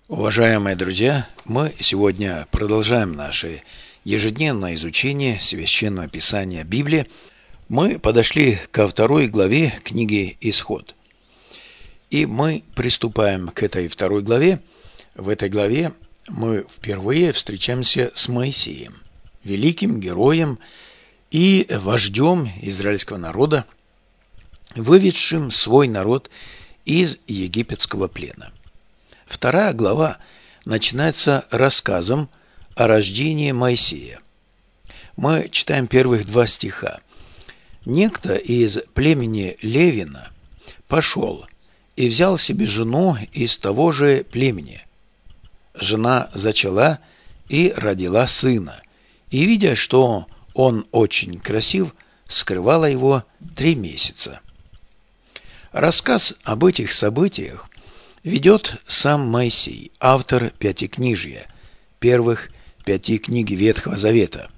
Уважаемые друзья, мы сегодня продолжаем наше ежедневное изучение Священного Писания Библии. Мы подошли ко второй главе книги «Исход». И мы приступаем к этой второй главе. В этой главе мы впервые встречаемся с Моисеем, великим героем и вождем израильского народа, выведшим свой народ из египетского плена. Вторая глава начинается рассказом о рождении Моисея. Мы читаем первых 2 стиха. «Некто из племени Левина пошел и взял себе жену из того же племени. Жена зачала и родила сына, и, видя, что он очень красив, скрывала его 3 месяца». Рассказ об этих событиях ведет сам Моисей, автор Пятикнижия, первых 5 книг Ветхого Завета.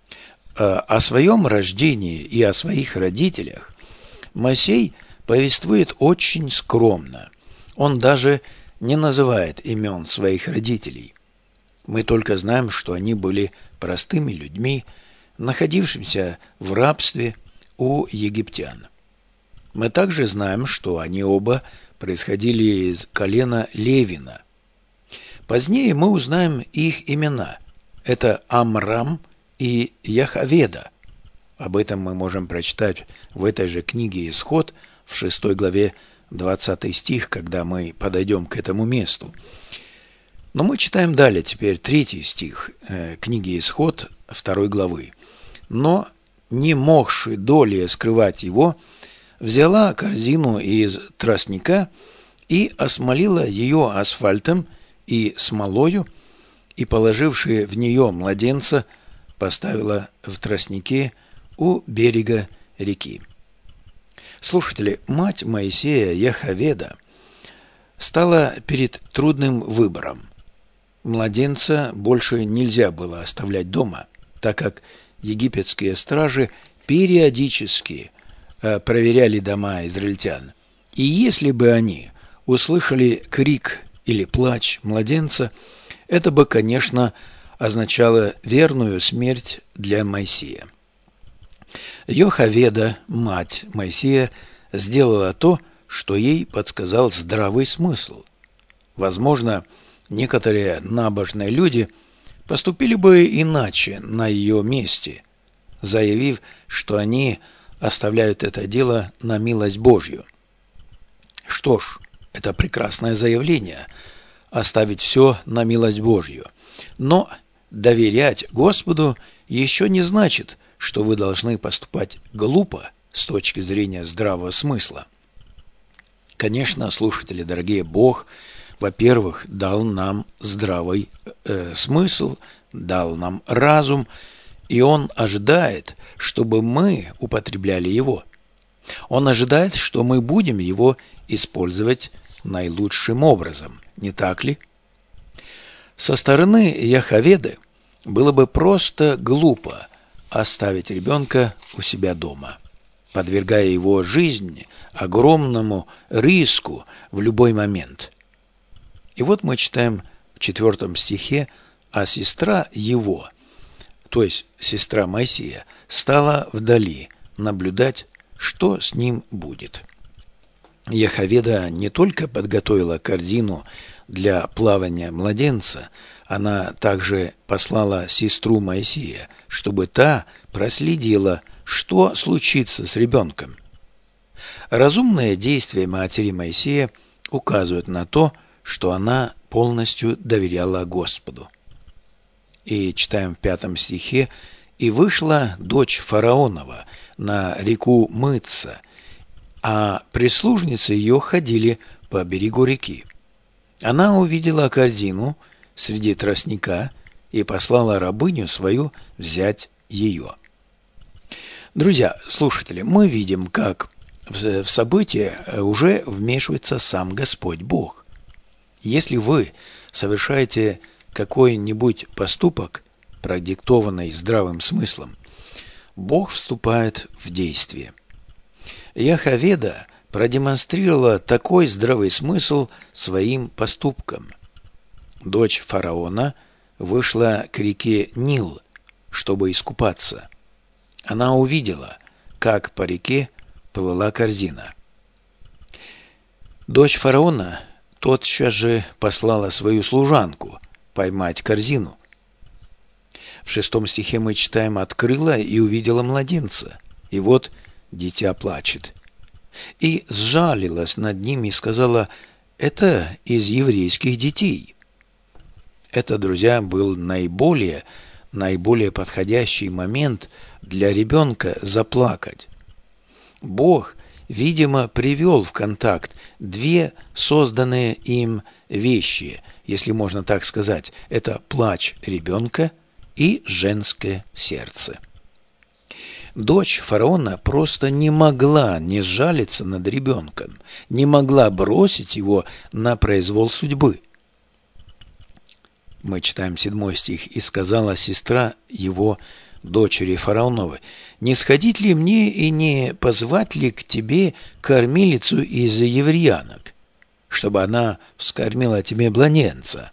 О своем рождении и о своих родителях Моисей повествует очень скромно. Он даже не называет имен своих родителей. Мы только знаем, что они были простыми людьми, находившимися в рабстве у египтян. Мы также знаем, что они оба происходили из колена Левина. Позднее мы узнаем их имена. Это Амрам и Яхаведа. Об этом мы можем прочитать в этой же книге «Исход» в 6 главе 20 стих, когда мы подойдем к этому месту. Но мы читаем далее теперь 3 стих книги «Исход» 2 главы. «Но, не могши долее скрывать его, взяла корзину из тростника и осмолила ее асфальтом и смолою, и, положивши в нее младенца, поставила в тростнике у берега реки». Слушатели, мать Моисея Яхаведа стала перед трудным выбором. Младенца больше нельзя было оставлять дома, так как египетские стражи периодически проверяли дома израильтян. И если бы они услышали крик или плач младенца, это бы, конечно, означало верную смерть для Моисея. Йохаведа, мать Моисея, сделала то, что ей подсказал здравый смысл. Возможно, некоторые набожные люди поступили бы иначе на ее месте, заявив, что они оставляют это дело на милость Божью. Что ж, это прекрасное заявление – оставить все на милость Божью. Но доверять Господу еще не значит, что вы должны поступать глупо с точки зрения здравого смысла. Конечно, слушатели дорогие, Бог, во-первых, дал нам здравый смысл, дал нам разум, и Он ожидает, чтобы мы употребляли его. Он ожидает, что мы будем его использовать наилучшим образом, не так ли? Со стороны Яхаведы было бы просто глупо оставить ребенка у себя дома, подвергая его жизни огромному риску в любой момент. И вот мы читаем в 4 стихе, а сестра его, то есть сестра Моисея, стала вдали наблюдать, что с ним будет. Яхаведа не только подготовила корзину для плавания младенца, она также послала сестру Моисея, чтобы та проследила, что случится с ребенком. Разумные действия матери Моисея указывают на то, что она полностью доверяла Господу. И читаем в 5 стихе: «И вышла дочь фараонова на реку мыться, а прислужницы ее ходили по берегу реки. Она увидела корзину среди тростника и послала рабыню свою взять ее». Друзья, слушатели, мы видим, как в события уже вмешивается сам Господь Бог. Если вы совершаете какой-нибудь поступок, продиктованный здравым смыслом, Бог вступает в действие. Яхаведа продемонстрировала такой здравый смысл своим поступкам. дочь фараона, вышла к реке Нил, чтобы искупаться. Она увидела, как по реке плыла корзина. Дочь фараона тотчас же послала свою служанку поймать корзину. В 6 стихе мы читаем: «Открыла и увидела младенца, и вот дитя плачет. И сжалилась над ним и сказала: это из еврейских детей». Это, друзья, был наиболее подходящий момент для ребенка заплакать. Бог, видимо, привел в контакт две созданные им вещи, если можно так сказать. Это плач ребенка и женское сердце. Дочь фараона просто не могла не сжалиться над ребенком, не могла бросить его на произвол судьбы. Мы читаем 7 стих: «И сказала сестра его, дочери фараоновой: не сходить ли мне и не позвать ли к тебе кормилицу из евреянок, чтобы она вскормила тебе младенца?»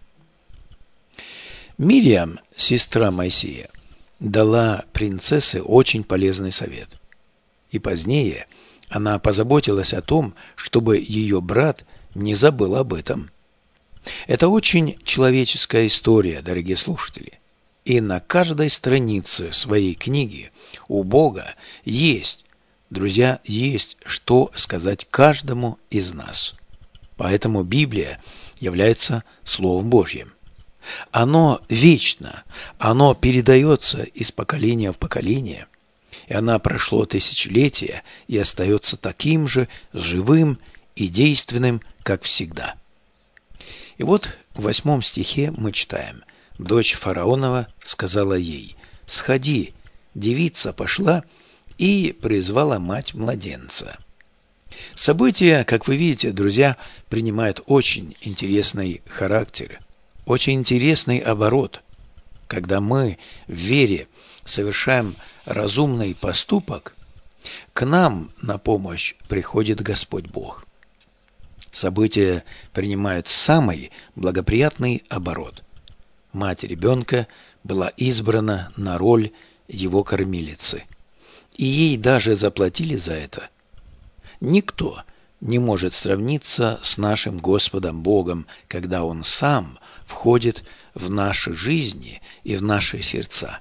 Мириам, сестра Моисея, дала принцессе очень полезный совет. И позднее она позаботилась о том, чтобы ее брат не забыл об этом. Это очень человеческая история, дорогие слушатели. И на каждой странице своей книги у Бога есть, друзья, есть что сказать каждому из нас. Поэтому Библия является Словом Божьим. Оно вечно, оно передается из поколения в поколение, и оно прошло тысячелетия и остается таким же живым и действенным, как всегда. И вот в 8 стихе мы читаем: «Дочь фараонова сказала ей: сходи». Девица пошла и призвала мать младенца. События, как вы видите, друзья, принимают очень интересный характер, очень интересный оборот. Когда мы в вере совершаем разумный поступок, к нам на помощь приходит Господь Бог. События принимают самый благоприятный оборот. Мать ребенка была избрана на роль его кормилицы, и ей даже заплатили за это. Никто не может сравниться с нашим Господом Богом, когда Он сам входит в наши жизни и в наши сердца.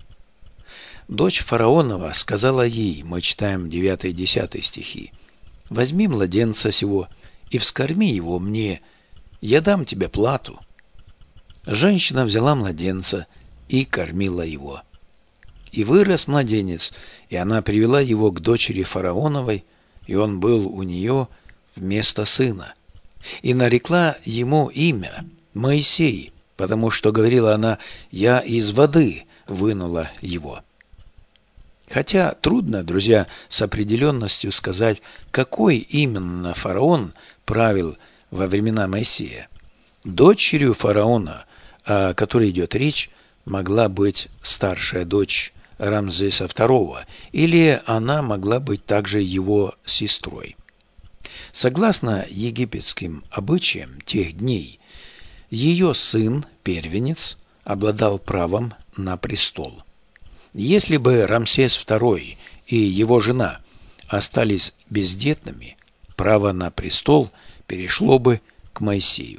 Дочь фараонова сказала ей, мы читаем 9-10 стихи: «Возьми младенца сего и вскорми его мне, я дам тебе плату». Женщина взяла младенца и кормила его. И вырос младенец, и она привела его к дочери фараоновой, и он был у нее вместо сына. И нарекла ему имя Моисей, потому что, говорила она, «Я из воды вынула его». Хотя трудно, друзья, с определенностью сказать, какой именно фараон правил во времена Моисея. Дочерью фараона, о которой идет речь, могла быть старшая дочь Рамзеса II, или она могла быть также его сестрой. Согласно египетским обычаям тех дней, ее сын, первенец, обладал правом на престол. Если бы Рамсес II и его жена остались бездетными, право на престол перешло бы к Моисею.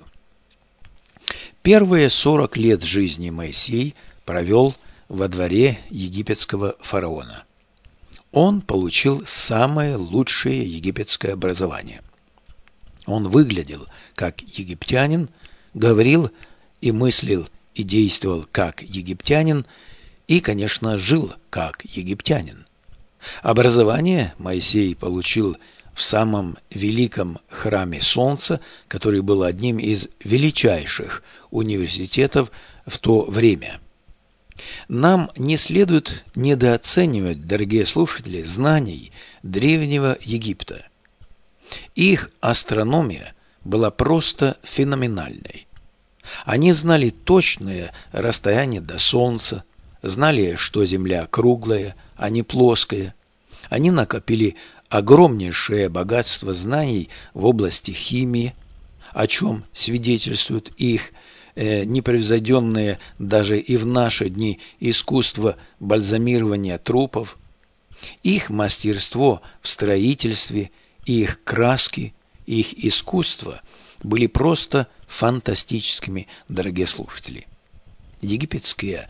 Первые 40 лет жизни Моисей провел во дворе египетского фараона. Он получил самое лучшее египетское образование. Он выглядел как египтянин, говорил и мыслил и действовал как египтянин, и, конечно, жил как египтянин. Образование Моисей получил в самом великом храме Солнца, который был одним из величайших университетов в то время. Нам не следует недооценивать, дорогие слушатели, знаний Древнего Египта. Их астрономия была просто феноменальной. Они знали точное расстояние до Солнца, знали, что Земля круглая, а не плоская. Они накопили огромнейшее богатство знаний в области химии, о чем свидетельствуют их непревзойденное даже и в наши дни искусство бальзамирования трупов, их мастерство в строительстве, их краски, их искусство были просто фантастическими, дорогие слушатели. Египетские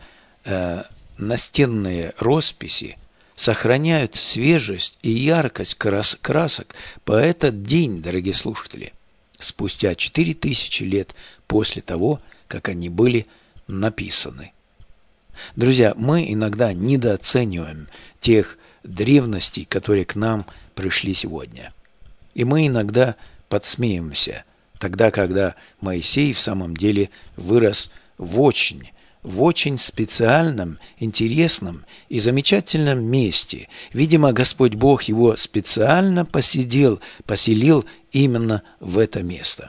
настенные росписи сохраняют свежесть и яркость красок по этот день, дорогие слушатели, спустя 4000 лет после того, как они были написаны. Друзья, мы иногда недооцениваем тех древностей, которые к нам пришли сегодня. И мы иногда подсмеиваемся, тогда, когда Моисей в самом деле вырос в очень специальном, интересном и замечательном месте. Видимо, Господь Бог его специально поселил именно в это место.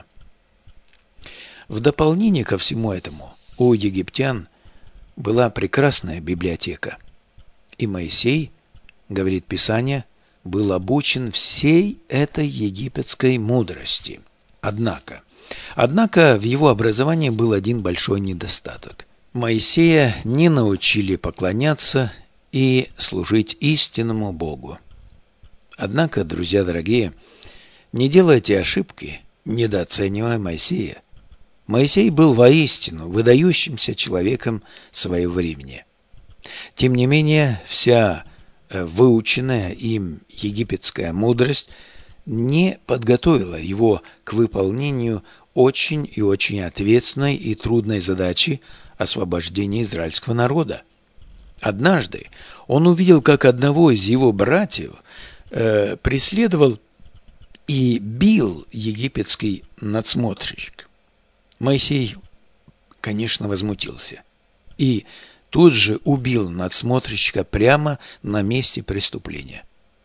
В дополнение ко всему этому, у египтян была прекрасная библиотека. И Моисей, говорит Писание, был обучен всей этой египетской мудрости. Однако в его образовании был один большой недостаток. Моисея не научили поклоняться и служить истинному Богу. Однако, друзья дорогие, не делайте ошибки, недооценивая Моисея. Моисей был воистину выдающимся человеком своего времени. Тем не менее, вся выученная им египетская мудрость не подготовила его к выполнению очень и очень ответственной и трудной задачи освобождения израильского народа. Однажды он увидел, как одного из его братьев преследовал и бил египетский надсмотрщик. Моисей, конечно, возмутился и тут же убил надсмотрщика прямо на месте преступления.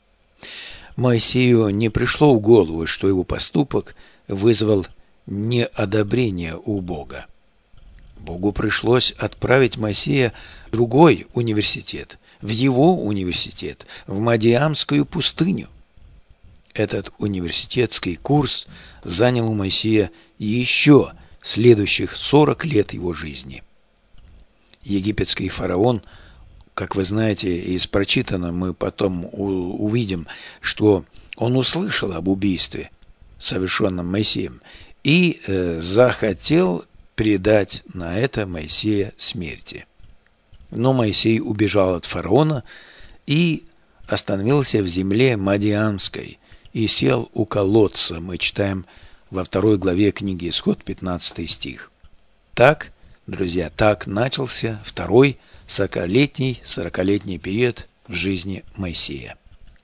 Моисею не пришло в голову, что его поступок вызвал неодобрение у Бога. Богу пришлось отправить Моисея в другой университет, в его университет, в Мадиамскую пустыню. Этот университетский курс занял у Моисея еще следующих 40 лет его жизни. Египетский фараон, как вы знаете, из прочитанного мы потом увидим, что он услышал об убийстве, совершенном Моисеем, и захотел предать на это Моисея смерти. Но Моисей убежал от фараона и остановился в земле Мадиамской и сел у колодца, мы читаем во 2 главе книги Исход, 15 стих. Так, друзья, так начался второй 40-летний период в жизни Моисея.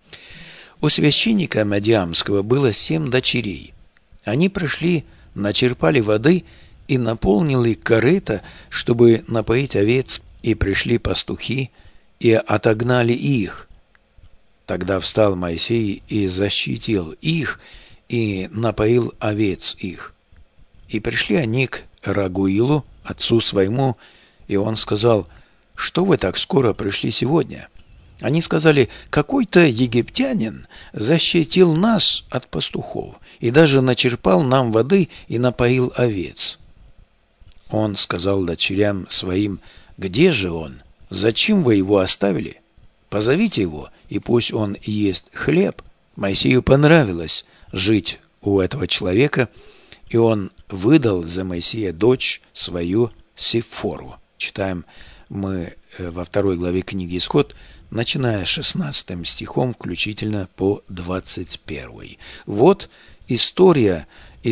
У священника Мадиамского было 7 дочерей. Они пришли, начерпали воды и наполнили корыто, чтобы напоить овец, и пришли пастухи и отогнали их. Тогда встал Моисей и защитил их, и напоил овец их. И пришли они к Рагуилу, отцу своему, и он сказал: «Что вы так скоро пришли сегодня?» Они сказали: «Какой-то египтянин защитил нас от пастухов и даже начерпал нам воды и напоил овец». Он сказал дочерям своим: «Где же он? Зачем вы его оставили? Позовите его, и пусть он ест хлеб». Моисею понравилось жить у этого человека, и он выдал за Моисея дочь свою Сифору. Читаем мы во 2 главе книги Исход, начиная с 16 стихом, включительно по 21. Вот история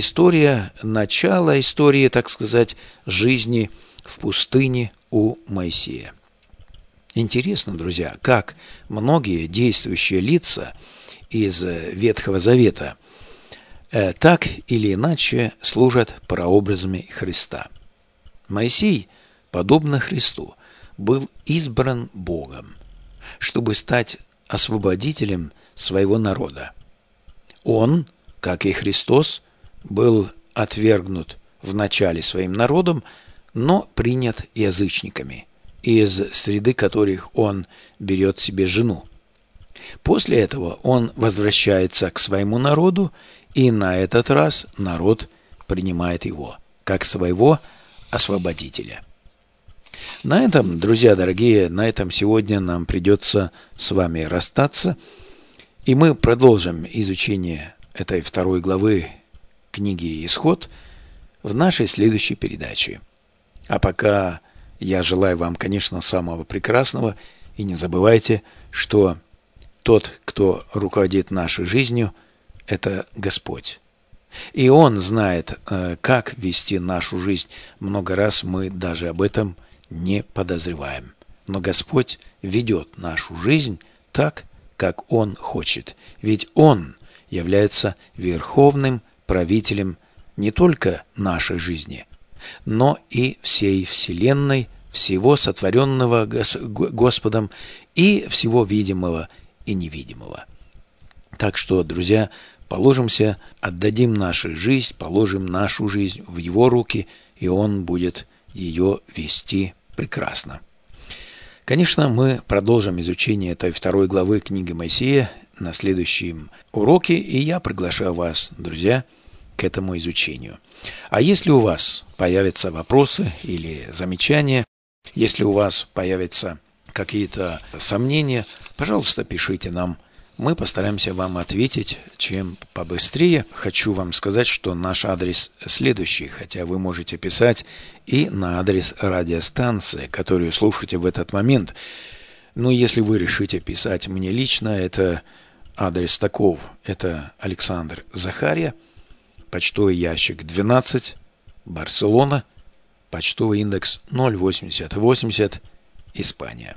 начала истории, так сказать, жизни в пустыне у Моисея. Интересно, друзья, как многие действующие лица из Ветхого Завета так или иначе служат прообразами Христа. Моисей, подобно Христу, был избран Богом, чтобы стать освободителем своего народа. Он, как и Христос, был отвергнут вначале своим народом, но принят язычниками, из среды которых он берет себе жену. После этого он возвращается к своему народу, и на этот раз народ принимает его как своего освободителя. На этом, друзья дорогие, на этом сегодня нам придется с вами расстаться, и мы продолжим изучение этой 2 главы книги «Исход» в нашей следующей передаче. А пока я желаю вам, конечно, самого прекрасного, и не забывайте, что тот, кто руководит нашей жизнью, это Господь. И Он знает, как вести нашу жизнь. Много раз мы даже об этом не подозреваем. Но Господь ведет нашу жизнь так, как Он хочет. Ведь Он является верховным правителем не только нашей жизни, но и всей Вселенной, всего сотворенного Господом и всего видимого и невидимого. Так что, друзья, положимся, отдадим нашу жизнь, положим нашу жизнь в Его руки, и Он будет ее вести прекрасно. Конечно, мы продолжим изучение этой 2 главы книги Моисея на следующем уроке, и я приглашаю вас, друзья, к этому изучению. А если у вас появятся вопросы или замечания, если у вас появятся какие-то сомнения, пожалуйста, пишите нам. Мы постараемся вам ответить чем побыстрее. Хочу вам сказать, что наш адрес следующий, хотя вы можете писать и на адрес радиостанции, которую слушаете в этот момент. Но если вы решите писать мне лично, это адрес таков. Это Александр Захарья, почтовый ящик 12, Барселона, почтовый индекс 08080, Испания.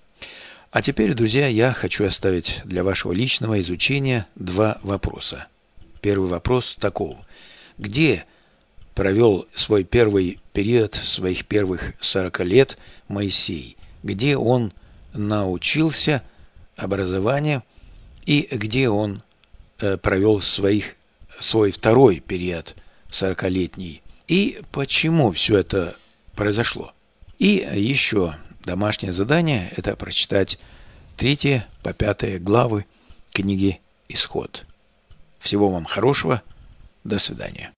А теперь, друзья, я хочу оставить для вашего личного изучения 2 вопроса. Первый вопрос таков. Где провел свой первый период своих первых 40 лет Моисей? Где он научился образованию и где он провел свой второй период 40-летний? И почему все это произошло? И еще домашнее задание – это прочитать 3 по 5 главы книги «Исход». Всего вам хорошего. До свидания.